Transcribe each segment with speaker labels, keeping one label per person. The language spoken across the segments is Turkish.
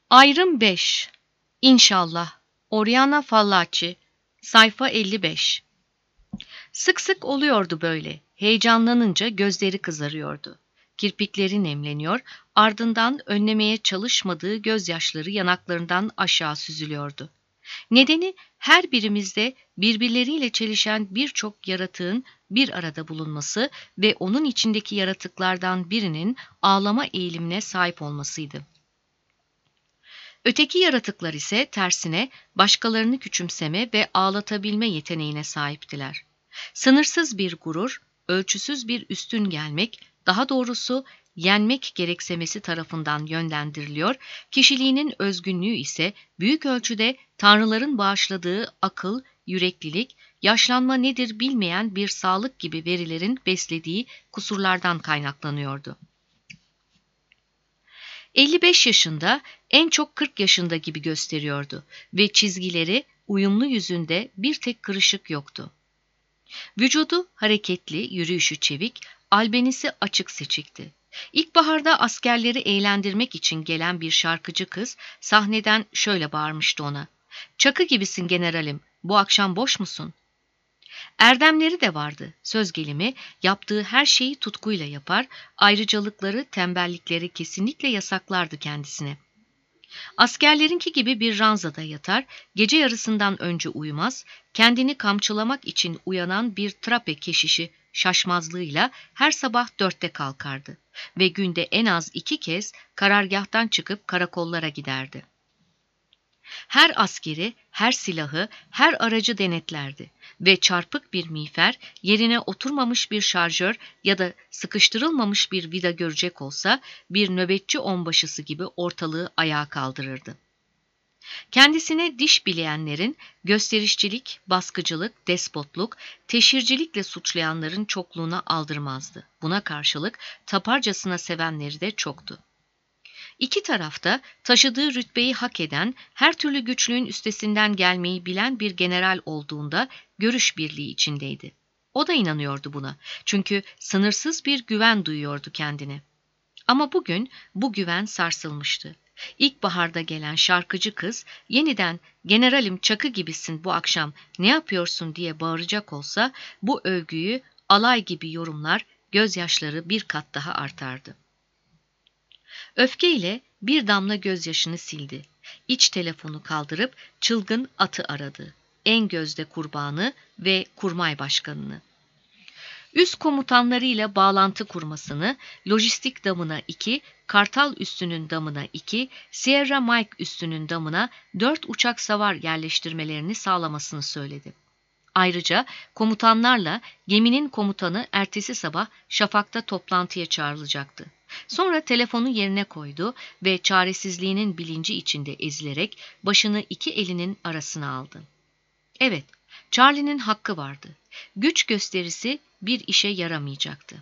Speaker 1: Ayrım 5. İnşallah. Oriana Fallaci. Sayfa 55. Sık sık oluyordu böyle. Heyecanlanınca gözleri kızarıyordu. Kirpikleri nemleniyor, ardından önlemeye çalışmadığı gözyaşları yanaklarından aşağı süzülüyordu. Nedeni her birimizde birbirleriyle çelişen birçok yaratığın bir arada bulunması ve onun içindeki yaratıklardan birinin ağlama eğilimine sahip olmasıydı. Öteki yaratıklar ise tersine başkalarını küçümseme ve ağlatabilme yeteneğine sahiptiler. Sınırsız bir gurur, ölçüsüz bir üstün gelmek, daha doğrusu yenmek gereksemesi tarafından yönlendiriliyor, kişiliğinin özgünlüğü ise büyük ölçüde tanrıların bağışladığı akıl, yüreklilik, yaşlanma nedir bilmeyen bir sağlık gibi verilerin beslediği kusurlardan kaynaklanıyordu. 55 yaşında, en çok 40 yaşında gibi gösteriyordu ve çizgileri uyumlu yüzünde bir tek kırışık yoktu. Vücudu hareketli, yürüyüşü çevik, albenisi açık seçikti. İlkbaharda askerleri eğlendirmek için gelen bir şarkıcı kız sahneden şöyle bağırmıştı ona: "Çakı gibisin generalim, bu akşam boş musun?" Erdemleri de vardı. Söz gelimi yaptığı her şeyi tutkuyla yapar, ayrıcalıkları, tembellikleri kesinlikle yasaklardı kendisine. Askerlerinki gibi bir ranzada yatar, gece yarısından önce uyumaz, kendini kamçılamak için uyanan bir trape keşişi şaşmazlığıyla her sabah 4'te kalkardı ve günde en az 2 kez karargâhtan çıkıp karakollara giderdi. Her askeri, her silahı, her aracı denetlerdi ve çarpık bir miğfer, yerine oturmamış bir şarjör ya da sıkıştırılmamış bir vida görecek olsa bir nöbetçi onbaşısı gibi ortalığı ayağa kaldırırdı. Kendisine diş bileyenlerin, gösterişçilik, baskıcılık, despotluk, teşhircilikle suçlayanların çokluğuna aldırmazdı. Buna karşılık taparcasına sevenleri de çoktu. İki tarafta taşıdığı rütbeyi hak eden, her türlü güçlüğün üstesinden gelmeyi bilen bir general olduğunda görüş birliği içindeydi. O da inanıyordu buna. Çünkü sınırsız bir güven duyuyordu kendine. Ama bugün bu güven sarsılmıştı. İlkbaharda gelen şarkıcı kız yeniden "Generalim Çakı gibisin bu akşam ne yapıyorsun?" diye bağıracak olsa bu övgüyü alay gibi yorumlar, gözyaşları bir kat daha artardı. Öfkeyle bir damla gözyaşını sildi. İç telefonu kaldırıp çılgın atı aradı. En gözde kurbanı ve kurmay başkanını. Üst komutanlarıyla bağlantı kurmasını, lojistik damına 2, Kartal üssünün damına 2, Sierra Mike üssünün damına 4 uçak savar yerleştirmelerini sağlamasını söyledi. Ayrıca komutanlarla geminin komutanı ertesi sabah şafakta toplantıya çağrılacaktı. Sonra telefonu yerine koydu ve çaresizliğinin bilinci içinde ezilerek başını iki elinin arasına aldı. Evet, Charlie'nin hakkı vardı. Güç gösterisi bir işe yaramayacaktı.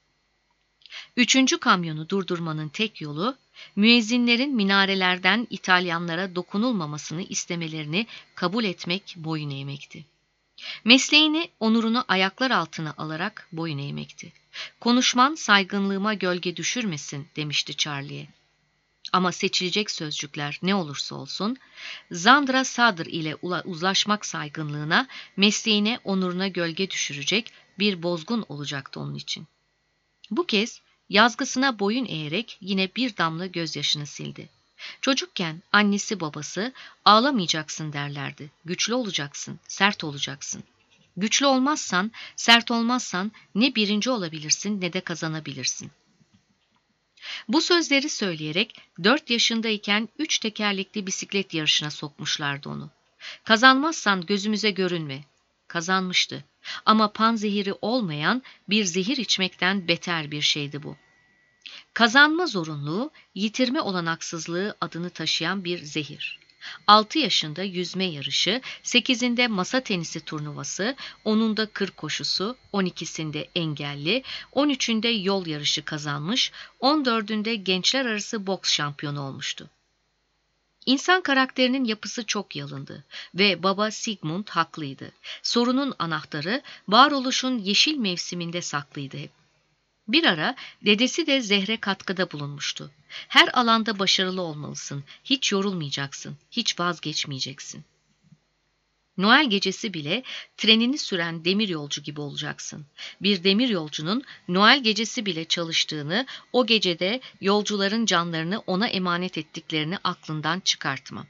Speaker 1: 3. kamyonu durdurmanın tek yolu, müezzinlerin minarelerden İtalyanlara dokunulmamasını istemelerini kabul etmek, boyun eğmekti. Mesleğini, onurunu ayaklar altına alarak boyun eğmekti. "Konuşman saygınlığıma gölge düşürmesin," demişti Charlie'ye. Ama seçilecek sözcükler ne olursa olsun, Zandra Sadr ile uzlaşmak saygınlığına, mesleğine, onuruna gölge düşürecek bir bozgun olacaktı onun için. Bu kez yazgısına boyun eğerek yine bir damla gözyaşını sildi. Çocukken annesi babası ağlamayacaksın derlerdi. Güçlü olacaksın, sert olacaksın. Güçlü olmazsan, sert olmazsan ne birinci olabilirsin ne de kazanabilirsin. Bu sözleri söyleyerek 4 yaşındayken 3 tekerlekli bisiklet yarışına sokmuşlardı onu. "Kazanmazsan gözümüze görünme." Kazanmıştı. Ama panzehiri olmayan bir zehir içmekten beter bir şeydi bu. Kazanma zorunluluğu, yitirme olanaksızlığı adını taşıyan bir zehir. 6 yaşında yüzme yarışı, 8'inde masa tenisi turnuvası, 10'unda kır koşusu, 12'sinde engelli, 13'ünde yol yarışı kazanmış, 14'ünde gençler arası boks şampiyonu olmuştu. İnsan karakterinin yapısı çok yalındı ve baba Sigmund haklıydı. Sorunun anahtarı varoluşun yeşil mevsiminde saklıydı hep. Bir ara dedesi de zehre katkıda bulunmuştu. Her alanda başarılı olmalısın. Hiç yorulmayacaksın. Hiç vazgeçmeyeceksin. Noel gecesi bile trenini süren demiryolcu gibi olacaksın. Bir demiryolcunun Noel gecesi bile çalıştığını, o gecede yolcuların canlarını ona emanet ettiklerini aklından çıkartma.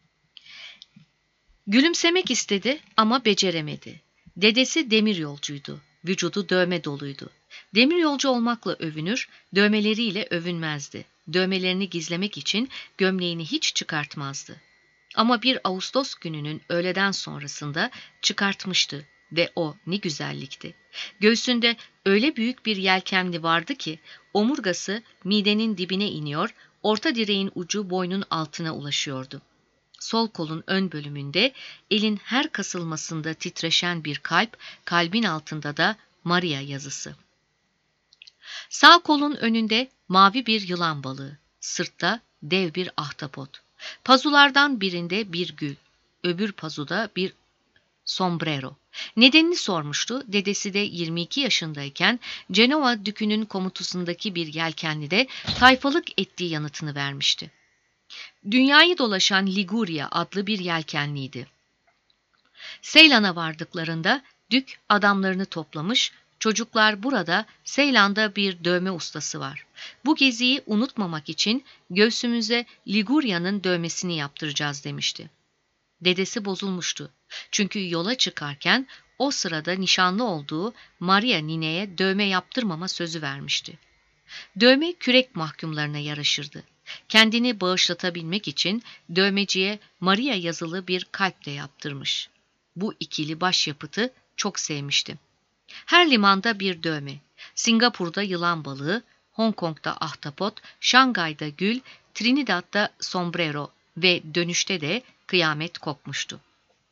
Speaker 1: Gülümsemek istedi ama beceremedi. Dedesi demiryolcuydu. Vücudu dövme doluydu. Demiryolcu olmakla övünür, dövmeleriyle övünmezdi. Dövmelerini gizlemek için gömleğini hiç çıkartmazdı. Ama bir Ağustos gününün öğleden sonrasında çıkartmıştı ve o ne güzellikti. Göğsünde öyle büyük bir yelkenli vardı ki omurgası midenin dibine iniyor, orta direğin ucu boynun altına ulaşıyordu. Sol kolun ön bölümünde elin her kasılmasında titreşen bir kalp, kalbin altında da Maria yazısı. Sağ kolun önünde mavi bir yılan balığı, sırtta dev bir ahtapot. Pazulardan birinde bir gül, öbür pazuda bir sombrero. Nedenini sormuştu. Dedesi de 22 yaşındayken Cenova dükünün komutusundaki bir yelkenlide tayfalık ettiği yanıtını vermişti. Dünyayı dolaşan Liguria adlı bir yelkenliydi. Seylan'a vardıklarında dük adamlarını toplamış, çocuklar burada Seylan'da bir dövme ustası var. Bu geziyi unutmamak için göğsümüze Liguria'nın dövmesini yaptıracağız demişti. Dedesi bozulmuştu. Çünkü yola çıkarken o sırada nişanlı olduğu Maria nineye dövme yaptırmama sözü vermişti. Dövme kürek mahkumlarına yaraşırdı. Kendini bağışlatabilmek için dövmeciye Maria yazılı bir kalp de yaptırmış. Bu ikili başyapıtı çok sevmişti. Her limanda bir dövme. Singapur'da yılan balığı, Hong Kong'da ahtapot, Şangay'da gül, Trinidad'da sombrero ve dönüşte de kıyamet kopmuştu.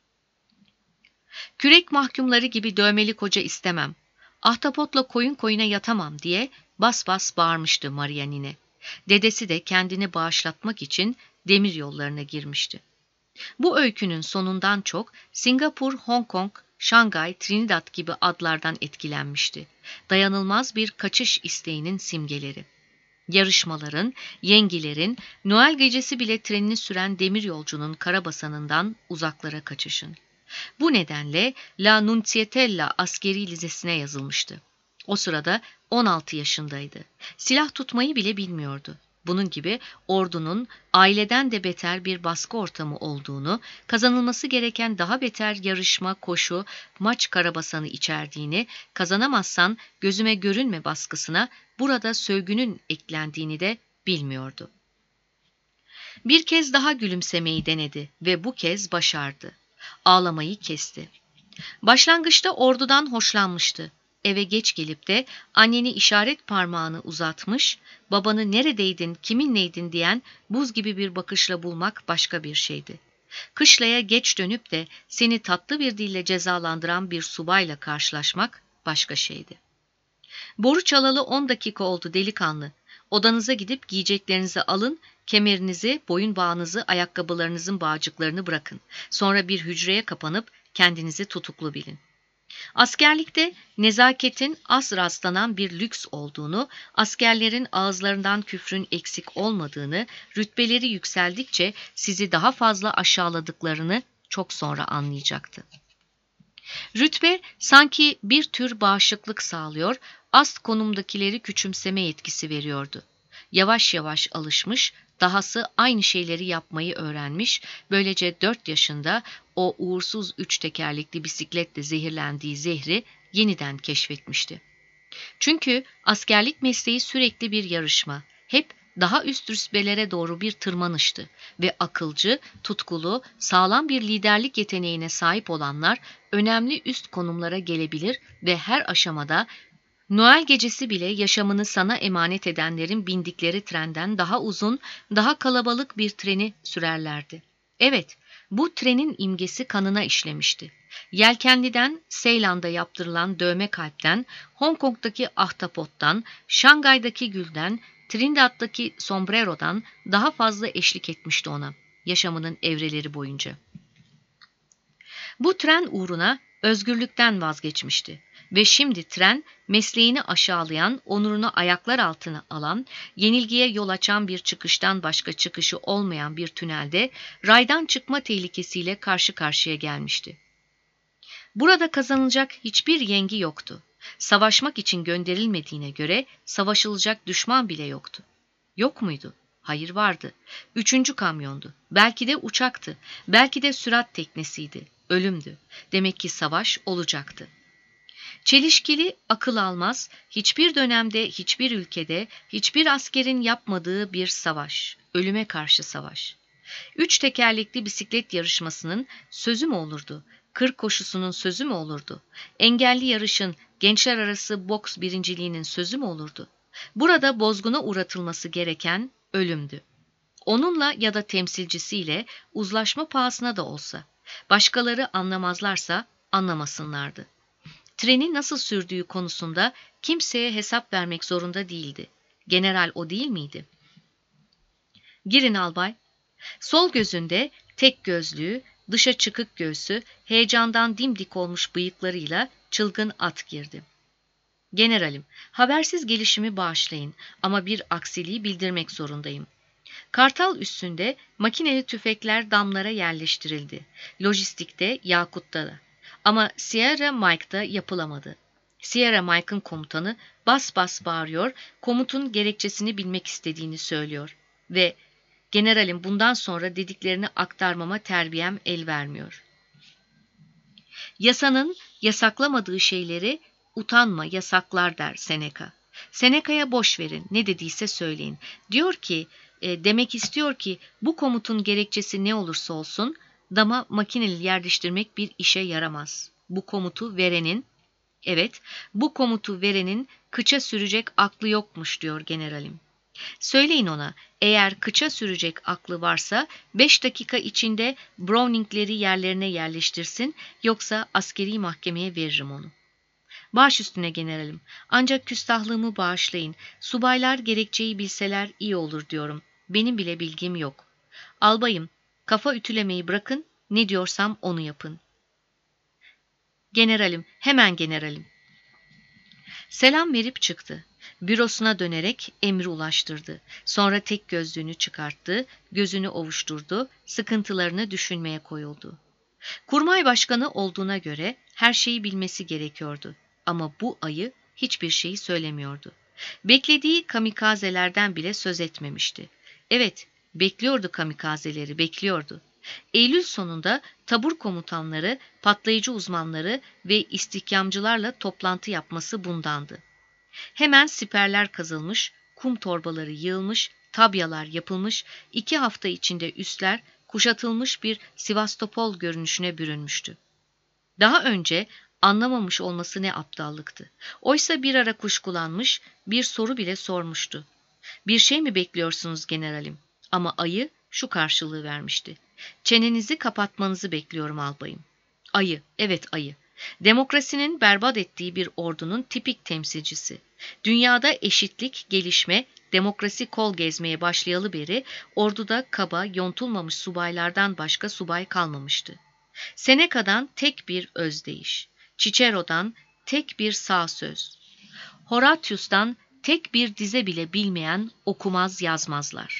Speaker 1: Kürek mahkumları gibi dövmeli koca istemem. Ahtapotla koyun koyuna yatamam diye bas bas bağırmıştı Maria nine. Dedesi de kendini bağışlatmak için demir yollarına girmişti. Bu öykünün sonundan çok Singapur, Hong Kong, Şangay, Trinidad gibi adlardan etkilenmişti. Dayanılmaz bir kaçış isteğinin simgeleri. Yarışmaların, yengilerin, Noel gecesi bile trenini süren demiryolcunun karabasanından uzaklara kaçışın. Bu nedenle La Nunziatella askeri lisesine yazılmıştı. O sırada 16 yaşındaydı. Silah tutmayı bile bilmiyordu. Bunun gibi ordunun aileden de beter bir baskı ortamı olduğunu, kazanılması gereken daha beter yarışma, koşu, maç karabasanı içerdiğini, kazanamazsan gözüme görünme baskısına burada sövgünün eklendiğini de bilmiyordu. Bir kez daha gülümsemeyi denedi ve bu kez başardı. Ağlamayı kesti. Başlangıçta ordudan hoşlanmıştı. Eve geç gelip de anneni işaret parmağını uzatmış, babanı neredeydin, kiminleydin diyen buz gibi bir bakışla bulmak başka bir şeydi. Kışlaya geç dönüp de seni tatlı bir dille cezalandıran bir subayla karşılaşmak başka şeydi. Boru çalalı 10 dakika oldu delikanlı. Odanıza gidip giyeceklerinizi alın, kemerinizi, boyun bağınızı, ayakkabılarınızın bağcıklarını bırakın. Sonra bir hücreye kapanıp kendinizi tutuklu bilin. Askerlikte nezaketin az rastlanan bir lüks olduğunu, askerlerin ağızlarından küfrün eksik olmadığını, rütbeleri yükseldikçe sizi daha fazla aşağıladıklarını çok sonra anlayacaktı. Rütbe sanki bir tür bağışıklık sağlıyor, ast konumdakileri küçümseme yetkisi veriyordu. Yavaş yavaş alışmış, dahası aynı şeyleri yapmayı öğrenmiş, böylece 4 yaşında o uğursuz 3 tekerlekli bisikletle zehirlendiği zehri yeniden keşfetmişti. Çünkü askerlik mesleği sürekli bir yarışma, hep daha üst rütbelere doğru bir tırmanıştı ve akılcı, tutkulu, sağlam bir liderlik yeteneğine sahip olanlar önemli üst konumlara gelebilir ve her aşamada Noel gecesi bile yaşamını sana emanet edenlerin bindikleri trenden daha uzun, daha kalabalık bir treni sürerlerdi. Evet, bu trenin imgesi kanına işlemişti. Yelkenli'den, Seylan'da yaptırılan dövme kalpten, Hong Kong'daki ahtapottan, Şangay'daki gülden, Trinidad'daki sombrero'dan daha fazla eşlik etmişti ona, yaşamının evreleri boyunca. Bu tren uğruna özgürlükten vazgeçmişti. Ve şimdi tren mesleğini aşağılayan, onurunu ayaklar altına alan, yenilgiye yol açan bir çıkıştan başka çıkışı olmayan bir tünelde raydan çıkma tehlikesiyle karşı karşıya gelmişti. Burada kazanılacak hiçbir yengi yoktu. Savaşmak için gönderilmediğine göre savaşılacak düşman bile yoktu. Yok muydu? Hayır, vardı. 3. kamyondu. Belki de uçaktı. Belki de sürat teknesiydi. Ölümdü. Demek ki savaş olacaktı. Çelişkili, akıl almaz, hiçbir dönemde, hiçbir ülkede, hiçbir askerin yapmadığı bir savaş. Ölüme karşı savaş. 3 tekerlekli bisiklet yarışmasının sözü mü olurdu? Kır koşusunun sözü mü olurdu? Engelli yarışın, gençler arası boks birinciliğinin sözü mü olurdu? Burada bozguna uğratılması gereken ölümdü. Onunla ya da temsilcisiyle uzlaşma pahasına da olsa. Başkaları anlamazlarsa anlamasınlardı. Treni nasıl sürdüğü konusunda kimseye hesap vermek zorunda değildi. General o değil miydi? Girin albay. Sol gözünde tek gözlüğü, dışa çıkık göğsü, heyecandan dimdik olmuş bıyıklarıyla çılgın at girdi. Generalim, habersiz gelişimi bağışlayın ama bir aksiliği bildirmek zorundayım. Kartal üstünde makineli tüfekler damlara yerleştirildi. Lojistikte, Yakut'ta da. Ama Sierra Mike'da yapılamadı. Sierra Mike'ın komutanı bas bas bağırıyor, komutun gerekçesini bilmek istediğini söylüyor. Ve generalim bundan sonra dediklerini aktarmama terbiyem el vermiyor. Yasanın yasaklamadığı şeyleri utanma yasaklar der Seneca. Seneca'ya boş verin, ne dediyse söyleyin. Diyor ki, demek istiyor ki bu komutun gerekçesi ne olursa olsun dama makineli yerleştirmek bir işe yaramaz. Bu komutu verenin kıça sürecek aklı yokmuş diyor generalim. Söyleyin ona, eğer kıça sürecek aklı varsa 5 dakika içinde Browning'leri yerlerine yerleştirsin, yoksa askeri mahkemeye veririm onu. Baş üstüne generalim, ancak küstahlığımı bağışlayın, subaylar gerekçeyi bilseler iyi olur diyorum, benim bile bilgim yok. Albayım, kafa ütülemeyi bırakın, ne diyorsam onu yapın. Generalim, hemen generalim. Selam verip çıktı. Bürosuna dönerek emri ulaştırdı. Sonra tek gözlüğünü çıkarttı, gözünü ovuşturdu, sıkıntılarını düşünmeye koyuldu. Kurmay başkanı olduğuna göre her şeyi bilmesi gerekiyordu. Ama bu ayı hiçbir şeyi söylemiyordu. Beklediği kamikazelerden bile söz etmemişti. Evet, bekliyordu kamikazeleri, bekliyordu. Eylül sonunda tabur komutanları, patlayıcı uzmanları ve istihkamcılarla toplantı yapması bundandı. Hemen siperler kazılmış, kum torbaları yığılmış, tabyalar yapılmış, 2 hafta içinde üsler kuşatılmış bir Sivastopol görünüşüne bürünmüştü. Daha önce anlamamış olması ne aptallıktı. Oysa bir ara kuşkulanmış, bir soru bile sormuştu. Bir şey mi bekliyorsunuz generalim? Ama ayı şu karşılığı vermişti. Çenenizi kapatmanızı bekliyorum albayım. Ayı, evet ayı. Demokrasinin berbat ettiği bir ordunun tipik temsilcisi. Dünyada eşitlik, gelişme, demokrasi kol gezmeye başlayalı beri orduda kaba, yontulmamış subaylardan başka subay kalmamıştı. Seneca'dan tek bir özdeyiş, Cicero'dan tek bir sağ söz, Horatius'tan tek bir dize bile bilmeyen okumaz yazmazlar.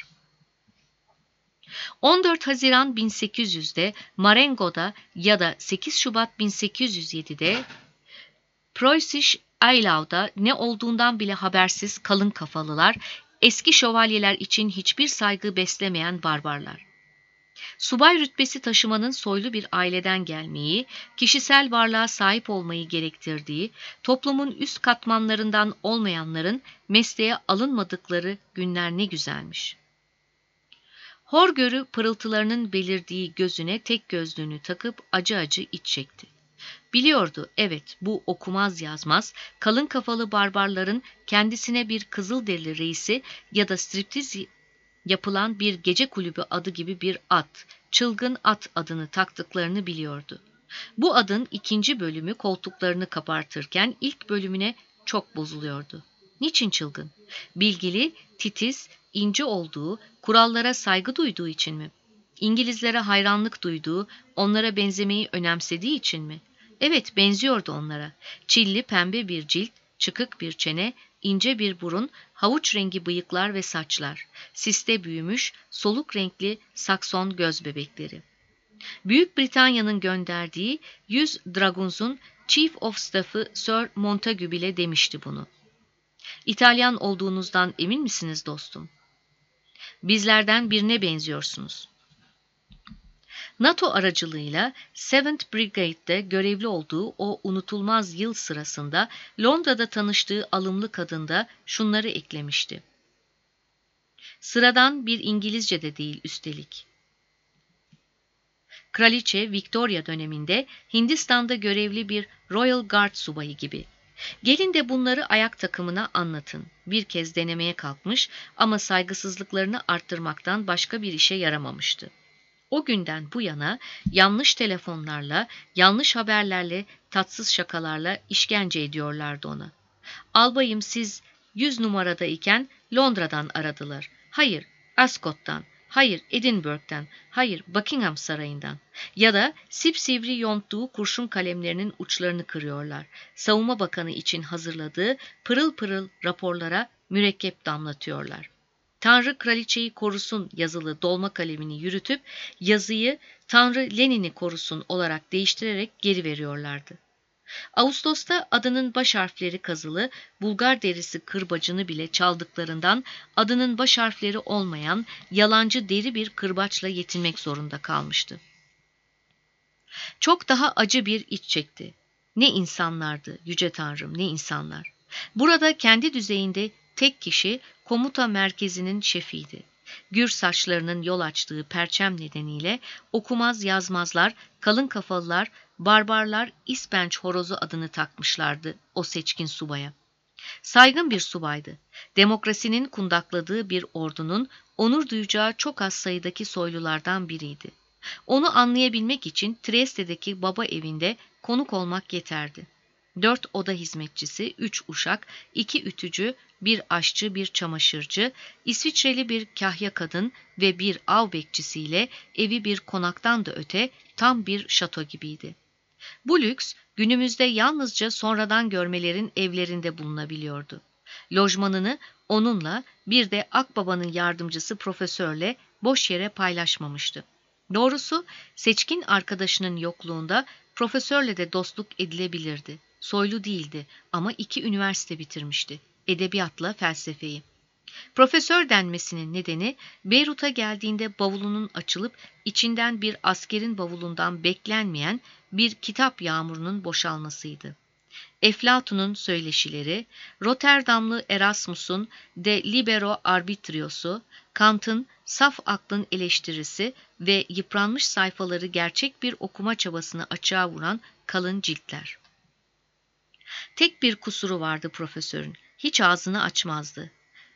Speaker 1: 14 Haziran 1800'de Marengo'da ya da 8 Şubat 1807'de Preußisch Eylau'da ne olduğundan bile habersiz kalın kafalılar, eski şövalyeler için hiçbir saygı beslemeyen barbarlar. Subay rütbesi taşımanın soylu bir aileden gelmeyi, kişisel varlığa sahip olmayı gerektirdiği, toplumun üst katmanlarından olmayanların mesleğe alınmadıkları günler ne güzelmiş. Horgörü pırıltılarının belirdiği gözüne tek gözlüğünü takıp acı acı iç çekti. Biliyordu, evet, bu okumaz yazmaz, kalın kafalı barbarların kendisine bir Kızılderili reisi ya da striptiz yapılan bir gece kulübü adı gibi bir at, çılgın at adını taktıklarını biliyordu. Bu adın 2. bölümü koltuklarını kabartırken ilk bölümüne çok bozuluyordu. Niçin çılgın? Bilgili, titiz, ince olduğu, kurallara saygı duyduğu için mi? İngilizlere hayranlık duyduğu, onlara benzemeyi önemsediği için mi? Evet, benziyordu onlara. Çilli pembe bir cilt, çıkık bir çene, ince bir burun, havuç rengi bıyıklar ve saçlar, siste büyümüş, soluk renkli Sakson göz bebekleri. Büyük Britanya'nın gönderdiği 100 Dragons'un Chief of Staff'ı Sir Montagu bile demişti bunu. İtalyan olduğunuzdan emin misiniz dostum? Bizlerden birine benziyorsunuz. NATO aracılığıyla 7th Brigade'de görevli olduğu o unutulmaz yıl sırasında Londra'da tanıştığı alımlı kadın da şunları eklemişti. Sıradan bir İngilizce de değil üstelik. Kraliçe Victoria döneminde Hindistan'da görevli bir Royal Guard subayı gibi. Gelin de bunları ayak takımına anlatın. Bir kez denemeye kalkmış ama saygısızlıklarını arttırmaktan başka bir işe yaramamıştı. O günden bu yana yanlış telefonlarla, yanlış haberlerle, tatsız şakalarla işkence ediyorlardı ona. Albayım siz 100 numarada iken Londra'dan aradılar. Hayır, Ascot'tan. Hayır, Edinburgh'dan. Hayır, Buckingham Sarayı'ndan. Ya da sipsivri yonttuğu kurşun kalemlerinin uçlarını kırıyorlar. Savunma Bakanı için hazırladığı pırıl pırıl raporlara mürekkep damlatıyorlar. Tanrı kraliçeyi korusun yazılı dolma kalemini yürütüp yazıyı Tanrı Lenin'i korusun olarak değiştirerek geri veriyorlardı. Ağustos'ta adının baş harfleri kazılı Bulgar derisi kırbacını bile çaldıklarından adının baş harfleri olmayan yalancı deri bir kırbaçla yetinmek zorunda kalmıştı. Çok daha acı bir iç çekti. Ne insanlardı yüce Tanrım, ne insanlar. Burada kendi düzeyinde tek kişi komuta merkezinin şefiydi. Gür saçlarının yol açtığı perçem nedeniyle okumaz yazmazlar, kalın kafalılar, barbarlar İspenç horozu adını takmışlardı o seçkin subaya. Saygın bir subaydı. Demokrasinin kundakladığı bir ordunun onur duyacağı çok az sayıdaki soylulardan biriydi. Onu anlayabilmek için Trieste'deki baba evinde konuk olmak yeterdi. 4 oda hizmetçisi, 3 uşak, 2 ütücü, 1 aşçı, 1 çamaşırcı, İsviçreli bir kahya kadın ve 1 av bekçisiyle evi bir konaktan da öte tam bir şato gibiydi. Bu lüks günümüzde yalnızca sonradan görmelerin evlerinde bulunabiliyordu. Lojmanını onunla bir de Akbaba'nın yardımcısı profesörle boş yere paylaşmamıştı. Doğrusu seçkin arkadaşının yokluğunda profesörle de dostluk edilebilirdi. Soylu değildi ama 2 üniversite bitirmişti. Edebiyatla felsefeyi. Profesör denmesinin nedeni Beyrut'a geldiğinde bavulunun açılıp içinden bir askerin bavulundan beklenmeyen bir kitap yağmurunun boşalmasıydı. Eflatun'un söyleşileri, Rotterdamlı Erasmus'un De Libero Arbitriosu, Kant'ın Saf Aklın Eleştirisi ve yıpranmış sayfaları gerçek bir okuma çabasını açığa vuran kalın ciltler. Tek bir kusuru vardı profesörün, hiç ağzını açmazdı.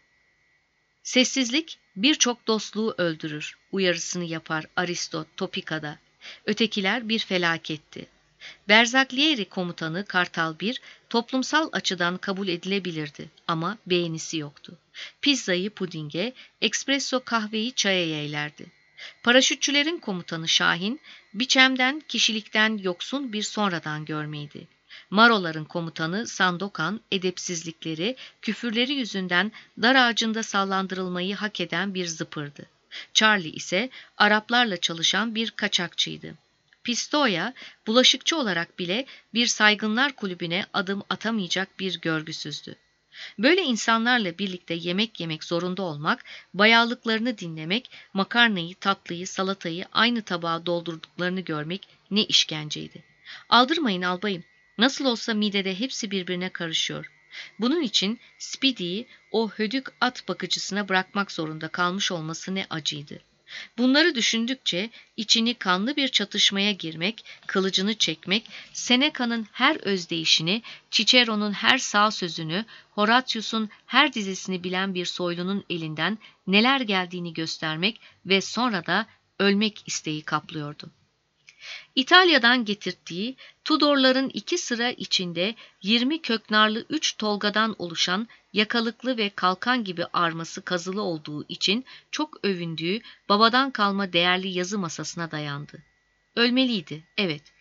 Speaker 1: Sessizlik birçok dostluğu öldürür, uyarısını yapar Aristo Topika'da. Ötekiler bir felaketti. Bersaglieri komutanı Kartal 1 toplumsal açıdan kabul edilebilirdi ama beğenisi yoktu. Pizzayı pudinge, espresso kahveyi çaya yeğlerdi. Paraşütçülerin komutanı Şahin, biçemden, kişilikten yoksun bir sonradan görmeydi. Maroların komutanı Sandokan, edepsizlikleri, küfürleri yüzünden dar ağacında sallandırılmayı hak eden bir zıpırdı. Charlie ise Araplarla çalışan bir kaçakçıydı. Pistoia, bulaşıkçı olarak bile bir saygınlar kulübüne adım atamayacak bir görgüsüzdü. Böyle insanlarla birlikte yemek yemek zorunda olmak, bayağılıklarını dinlemek, makarnayı, tatlıyı, salatayı aynı tabağa doldurduklarını görmek ne işkenceydi. Aldırmayın albayım, nasıl olsa midede hepsi birbirine karışıyor. Bunun için Speedy'yi o hödük at bakıcısına bırakmak zorunda kalmış olması ne acıydı. Bunları düşündükçe içini kanlı bir çatışmaya girmek, kılıcını çekmek, Seneca'nın her özdeyişini, Cicero'nun her sağ sözünü, Horatius'un her dizesini bilen bir soylunun elinden neler geldiğini göstermek ve sonra da ölmek isteği kaplıyordu. İtalya'dan getirttiği Tudorların 2 sıra içinde 20 köknarlı 3 tolgadan oluşan yakalıklı ve kalkan gibi arması kazılı olduğu için çok övündüğü babadan kalma değerli yazı masasına dayandı. Ölmeliydi, evet.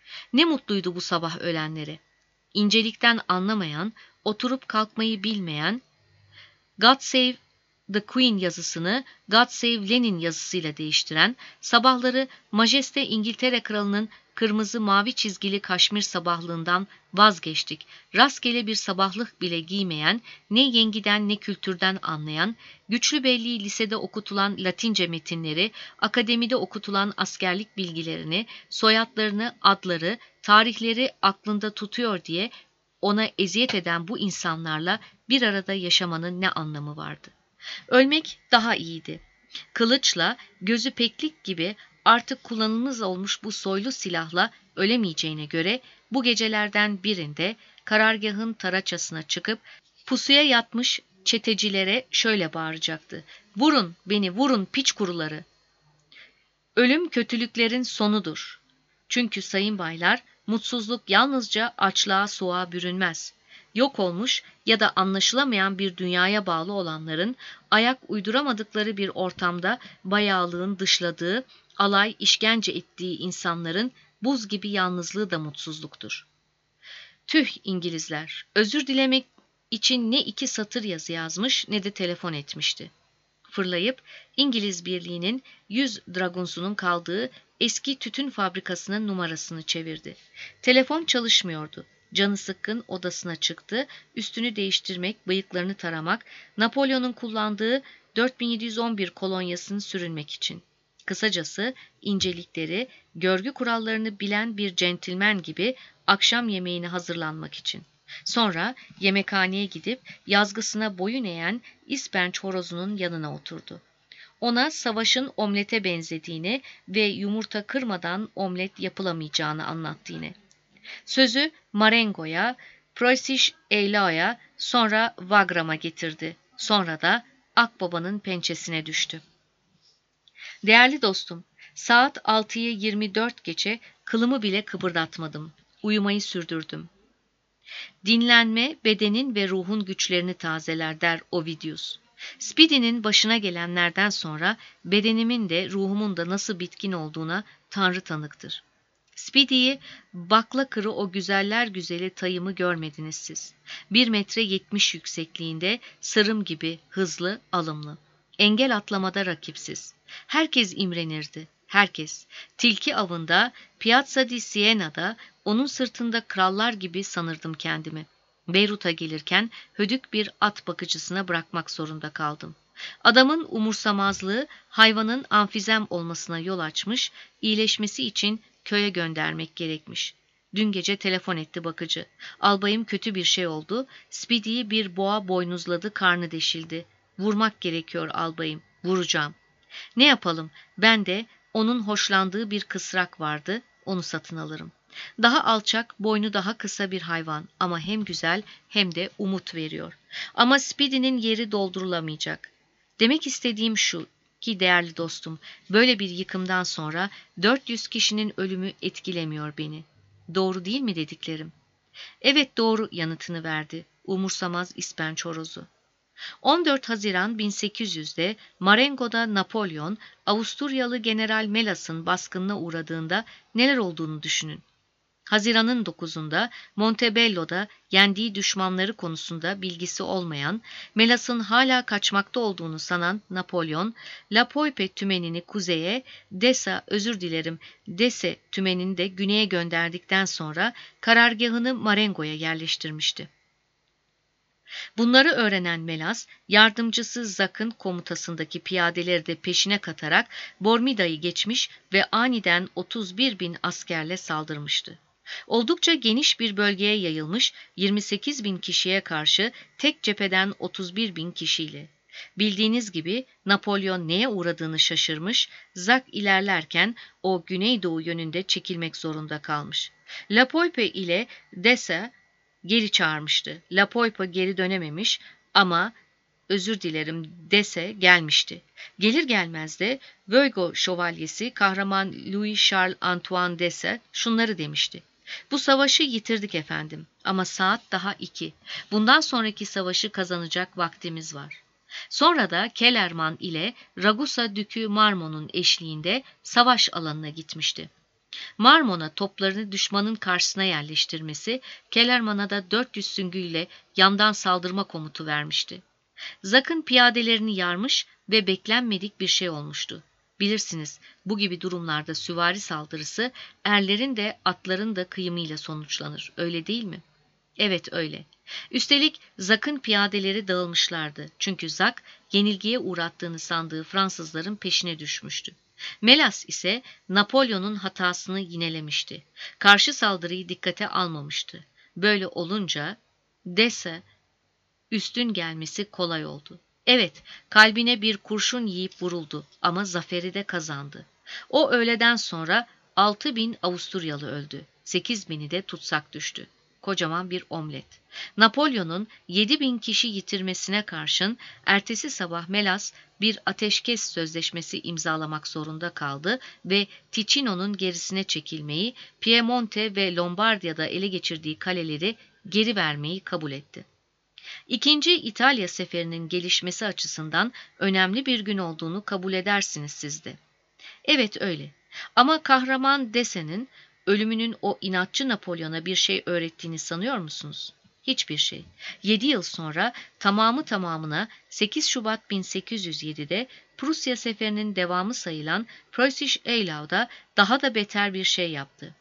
Speaker 1: Ne mutluydu bu sabah ölenlere. İncelikten anlamayan, oturup kalkmayı bilmeyen, God Save the Queen yazısını God Save Lenin yazısıyla değiştiren, sabahları Majeste İngiltere Kralı'nın kırmızı mavi çizgili kaşmir sabahlığından vazgeçtik. Rastgele bir sabahlık bile giymeyen, ne yengiden ne kültürden anlayan, güçlü belli lisede okutulan Latince metinleri, akademide okutulan askerlik bilgilerini, soyadlarını, adları, tarihleri aklında tutuyor diye ona eziyet eden bu insanlarla bir arada yaşamanın ne anlamı vardı? Ölmek daha iyiydi. Kılıçla, gözü peklik gibi artık kullanılmaz olmuş bu soylu silahla ölemeyeceğine göre bu gecelerden birinde karargahın taraçasına çıkıp pusuya yatmış çetecilere şöyle bağıracaktı. Vurun beni, vurun piç kuruları. Ölüm kötülüklerin sonudur. Çünkü sayın baylar, mutsuzluk yalnızca açlığa soğuğa bürünmez. Yok olmuş ya da anlaşılamayan bir dünyaya bağlı olanların, ayak uyduramadıkları bir ortamda bayağılığın dışladığı, alay işkence ettiği insanların buz gibi yalnızlığı da mutsuzluktur. Tüh İngilizler, özür dilemek için ne 2 satır yazı yazmış ne de telefon etmişti. Fırlayıp İngiliz Birliği'nin 100 dragunsunun kaldığı eski tütün fabrikasının numarasını çevirdi. Telefon çalışmıyordu. Canı sıkkın odasına çıktı, üstünü değiştirmek, bıyıklarını taramak, Napolyon'un kullandığı 4711 kolonyasını sürünmek için. Kısacası incelikleri, görgü kurallarını bilen bir centilmen gibi akşam yemeğine hazırlanmak için. Sonra yemekhaneye gidip yazgısına boyun eğen ispenç horozunun yanına oturdu. Ona savaşın omlete benzediğini ve yumurta kırmadan omlet yapılamayacağını anlattı yine. Sözü Marengo'ya, Preußisch Eyla'ya, sonra Wagram'a getirdi. Sonra da Akbaba'nın pençesine düştü. Değerli dostum, saat 6'yı 24 geçe kılımı bile kıpırdatmadım. Uyumayı sürdürdüm. Dinlenme, bedenin ve ruhun güçlerini tazeler der Ovidius. Speedy'nin başına gelenlerden sonra bedenimin de ruhumun da nasıl bitkin olduğuna Tanrı tanıktır. Speedy'yi bakla kırı o güzeller güzeli tayımı görmediniz siz. 1 metre 70 yüksekliğinde sırım gibi hızlı, alımlı. Engel atlamada rakipsiz. Herkes imrenirdi. Herkes. Tilki avında, Piazza di Siena'da onun sırtında krallar gibi sanırdım kendimi. Beyrut'a gelirken hödük bir at bakıcısına bırakmak zorunda kaldım. Adamın umursamazlığı hayvanın amfizem olmasına yol açmış, iyileşmesi için köye göndermek gerekmiş. Dün gece telefon etti bakıcı. Albayım kötü bir şey oldu. Speedy'yi bir boğa boynuzladı, karnı deşildi. Vurmak gerekiyor albayım. Vuracağım. Ne yapalım? Ben de onun hoşlandığı bir kısrak vardı. Onu satın alırım. Daha alçak, boynu daha kısa bir hayvan ama hem güzel hem de umut veriyor. Ama Speedy'nin yeri doldurulamayacak. Demek istediğim şu ki değerli dostum, böyle bir yıkımdan sonra 400 kişinin ölümü etkilemiyor beni. Doğru değil mi dediklerim? Evet doğru yanıtını verdi umursamaz ispenç horozu. 14 Haziran 1800'de Marengo'da Napolyon, Avusturyalı General Melas'ın baskınına uğradığında neler olduğunu düşünün. Haziran'ın 9'unda Montebello'da yendiği düşmanları konusunda bilgisi olmayan, Melas'ın hala kaçmakta olduğunu sanan Napolyon, La Poype tümenini kuzeye, Desse tümenini de güneye gönderdikten sonra karargahını Marengo'ya yerleştirmişti. Bunları öğrenen Melas, yardımcısı Zak'ın komutasındaki piyadeleri de peşine katarak Bormida'yı geçmiş ve aniden 31.000 askerle saldırmıştı. Oldukça geniş bir bölgeye yayılmış 28.000 kişiye karşı tek cepheden 31.000 kişiyle. Bildiğiniz gibi Napolyon neye uğradığını şaşırmış, Zak ilerlerken o güneydoğu yönünde çekilmek zorunda kalmış. La Poype ile Dessa geri çağırmıştı. La Poype geri dönememiş ama Desse gelmişti. Gelir gelmez de Vögo şövalyesi kahraman Louis Charles Antoine Desse şunları demişti. Bu savaşı yitirdik efendim ama saat daha 2. Bundan sonraki savaşı kazanacak vaktimiz var. Sonra da Kellerman ile Ragusa Dükü Marmon'un eşliğinde savaş alanına gitmişti. Marmona toplarını düşmanın karşısına yerleştirmesi, Kellerman'a da 400 süngüyle yandan saldırma komutu vermişti. Zak'ın piyadelerini yarmış ve beklenmedik bir şey olmuştu. Bilirsiniz, bu gibi durumlarda süvari saldırısı erlerin de atların da kıyımıyla sonuçlanır, öyle değil mi? Evet, öyle. Üstelik Zak'ın piyadeleri dağılmışlardı. Çünkü Zak, yenilgiye uğrattığını sandığı Fransızların peşine düşmüştü. Melas ise Napolyon'un hatasını yinelemişti. Karşı saldırıyı dikkate almamıştı. Böyle olunca Desse üstün gelmesi kolay oldu. Evet, kalbine bir kurşun yiyip vuruldu ama zaferi de kazandı. O öğleden sonra 6.000 Avusturyalı öldü. 8.000'i de tutsak düştü. Kocaman bir omlet. Napolyon'un 7.000 kişi yitirmesine karşın ertesi sabah Melas bir ateşkes sözleşmesi imzalamak zorunda kaldı ve Ticino'nun gerisine çekilmeyi, Piemonte ve Lombardiya'da ele geçirdiği kaleleri geri vermeyi kabul etti. İkinci İtalya seferinin gelişmesi açısından önemli bir gün olduğunu kabul edersiniz siz de. Evet, öyle. Ama kahraman Desse'nin ölümünün o inatçı Napolyon'a bir şey öğrettiğini sanıyor musunuz? Hiçbir şey. 7 yıl sonra tamamına 8 Şubat 1807'de Prusya seferinin devamı sayılan Preußisch Eylau'da daha da beter bir şey yaptı.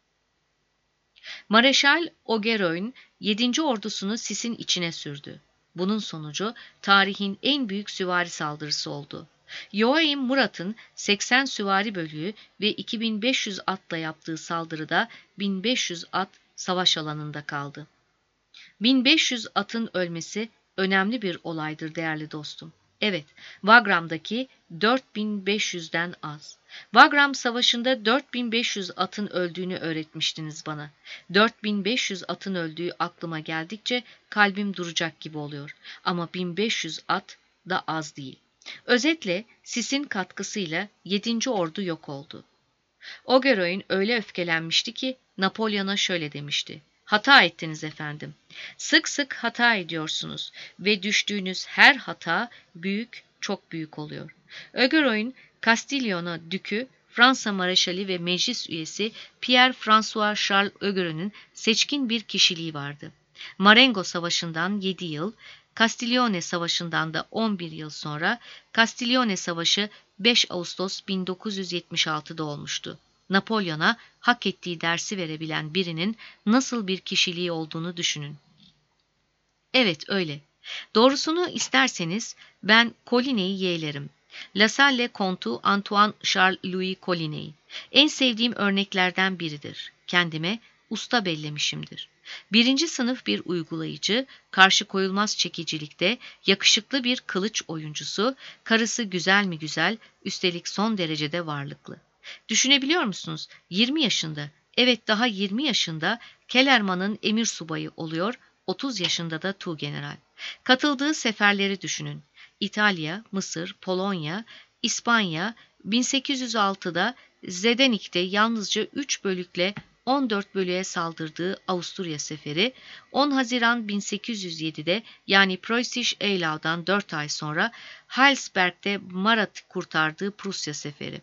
Speaker 1: Mareşal Augereau'nun 7. ordusunu sisin içine sürdü. Bunun sonucu tarihin en büyük süvari saldırısı oldu. Joachim Murat'ın 80 süvari bölüğü ve 2500 atla yaptığı saldırıda 1500 at savaş alanında kaldı. 1500 atın ölmesi önemli bir olaydır değerli dostum. Evet, Bagram'daki 4500'den az. Bagram Savaşı'nda 4500 atın öldüğünü öğretmiştiniz bana. 4500 atın öldüğü aklıma geldikçe kalbim duracak gibi oluyor. Ama 1500 at da az değil. Özetle sisin katkısıyla 7. ordu yok oldu. Augereau öyle öfkelenmişti ki Napolyon'a şöyle demişti. Hata ettiniz efendim. Sık sık hata ediyorsunuz ve düştüğünüz her hata büyük, çok büyük oluyor. Augereau'nun Castiglione Dükü, Fransa Mareşali ve meclis üyesi Pierre-François Charles Augereau'nun seçkin bir kişiliği vardı. Marengo Savaşı'ndan 7 yıl, Castiglione Savaşı'ndan da 11 yıl sonra Castiglione Savaşı 5 Ağustos 1976'da olmuştu. Napolyon'a hak ettiği dersi verebilen birinin nasıl bir kişiliği olduğunu düşünün. Evet, öyle. Doğrusunu isterseniz ben Coligny'yi yeğlerim. La Salle Comte'u Antoine Charles-Louis Coligny. En sevdiğim örneklerden biridir. Kendime usta bellemişimdir. 1. sınıf bir uygulayıcı, karşı koyulmaz çekicilikte, yakışıklı bir kılıç oyuncusu, karısı güzel mi güzel, üstelik son derecede varlıklı. Düşünebiliyor musunuz? 20 yaşında, evet daha 20 yaşında Kellerman'ın emir subayı oluyor, 30 yaşında da tuğgeneral. Katıldığı seferleri düşünün. İtalya, Mısır, Polonya, İspanya, 1806'da Zdenik'te yalnızca 3 bölükle 14 bölüğe saldırdığı Avusturya seferi, 10 Haziran 1807'de yani Preußisch Eylau'dan 4 ay sonra Heilsberg'de Marat'ı kurtardığı Prusya seferi.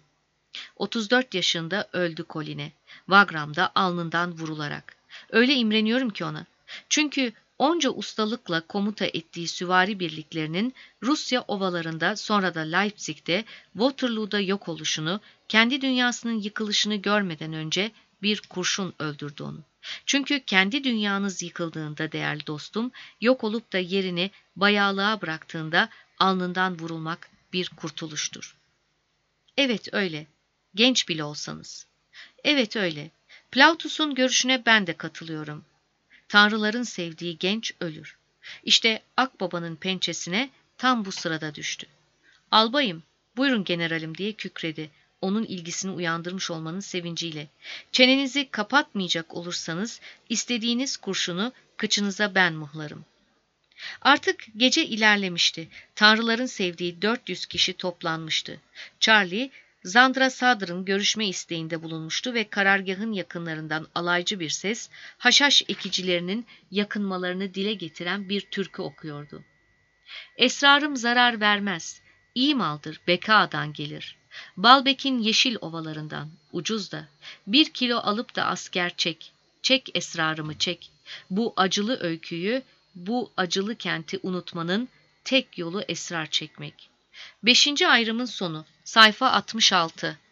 Speaker 1: 34 yaşında öldü Coligny, Bagram'da alnından vurularak. Öyle imreniyorum ki ona. Çünkü onca ustalıkla komuta ettiği süvari birliklerinin Rusya ovalarında sonra da Leipzig'te, Waterloo'da yok oluşunu, kendi dünyasının yıkılışını görmeden önce bir kurşun öldürdü onu. Çünkü kendi dünyanız yıkıldığında değerli dostum, yok olup da yerini bayağılığa bıraktığında alnından vurulmak bir kurtuluştur. Evet öyle. Genç bile olsanız. Evet öyle. Plautus'un görüşüne ben de katılıyorum. Tanrıların sevdiği genç ölür. İşte Akbaba'nın pençesine tam bu sırada düştü. Albayım, buyurun generalim diye kükredi. Onun ilgisini uyandırmış olmanın sevinciyle. Çenenizi kapatmayacak olursanız istediğiniz kurşunu kıçınıza ben mıhlarım. Artık gece ilerlemişti. Tanrıların sevdiği 400 kişi toplanmıştı. Charlie, Zandra Sadr'ın görüşme isteğinde bulunmuştu ve karargahın yakınlarından alaycı bir ses, haşhaş ekicilerinin yakınmalarını dile getiren bir türkü okuyordu. Esrarım zarar vermez, iyi maldır, bekadan gelir. Balbek'in yeşil ovalarından, ucuz da. 1 kilo alıp da asker çek. Çek esrarımı çek. Bu acılı öyküyü, bu acılı kenti unutmanın tek yolu esrar çekmek. 5. ayrımın sonu. Sayfa 66.